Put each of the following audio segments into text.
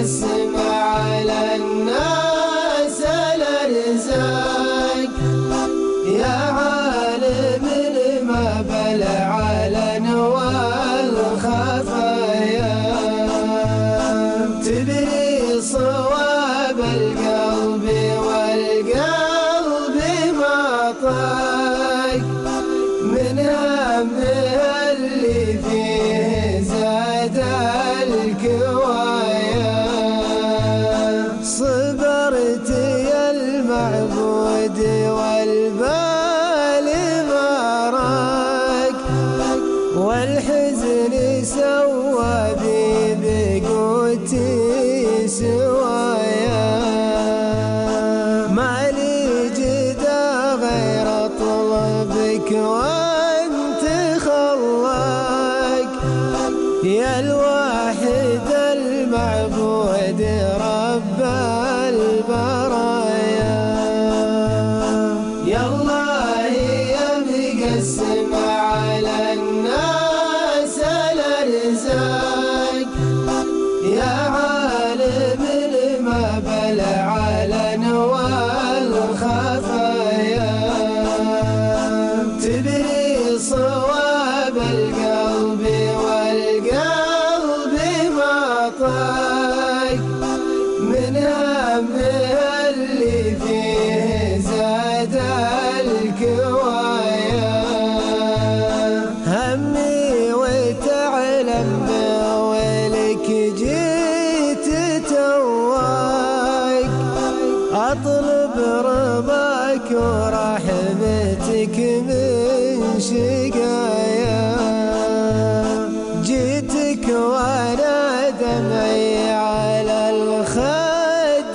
مقسم على الناس الأرزاق، يا عالم ما بالعلن والخفايا، تدري صواب القلب والقلب ما طاق من همه اللي فيه زاد الكوايا. صبرت يا المعبود والبال ما راق، والحزن سوى بي بقوتي سوايا. ما لي جدا غير طلبك وانت خلاق، يا الواحد المعبود رب البرايا. يا الله يا مقسم على الناس الأرزاق، يا عالم ما بالعلن والخفايا، تدري صواب القلب والقلب ما طاق من همه اللي فيه زاد الكوايا. همي وتعلم بولك جيت تواق، أطلب رضاك ورحمتك من شقايا. جيتك وانا دمعي على الخد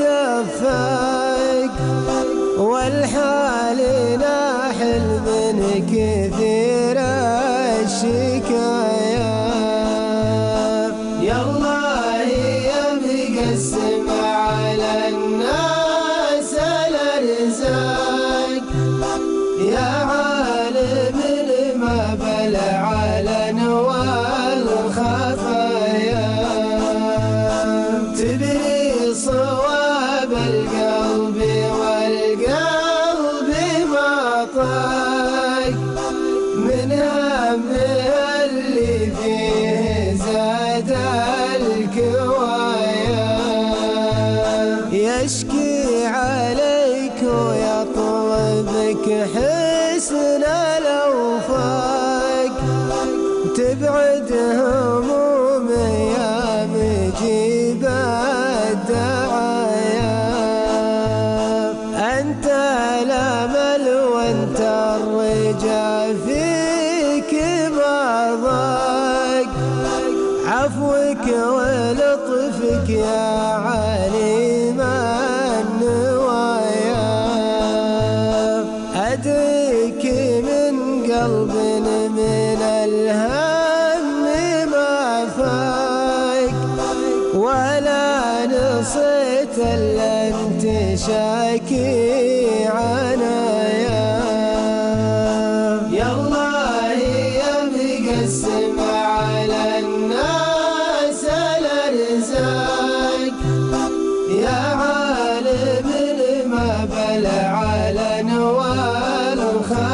دفاق، والحال ناحل من كثير الشكايا. يا الله يا مقسم على الناس الأرزاق، يا عالم ما بالعلن والخفايا، تدري صواب القلب والقلب ما طاق من همه اللي فيه زاد الكوايا. يشكي عليك ويطلبك حسن الأوفاق، تبعد هموم يا مجيب الدعايا. أنت الأمل وأنت الرجا فيك ما ضاق، عفوك ولطفك يا عليم النوايا. أدريك من قلب من الهم ما فاق، ولا نصيت الا انت شاكي عنايا. يا الله يا مقسم على الناس الأرزاق، يا عالم ما بالعلن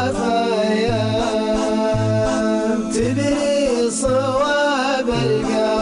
والخفايا، تدري صواب القلب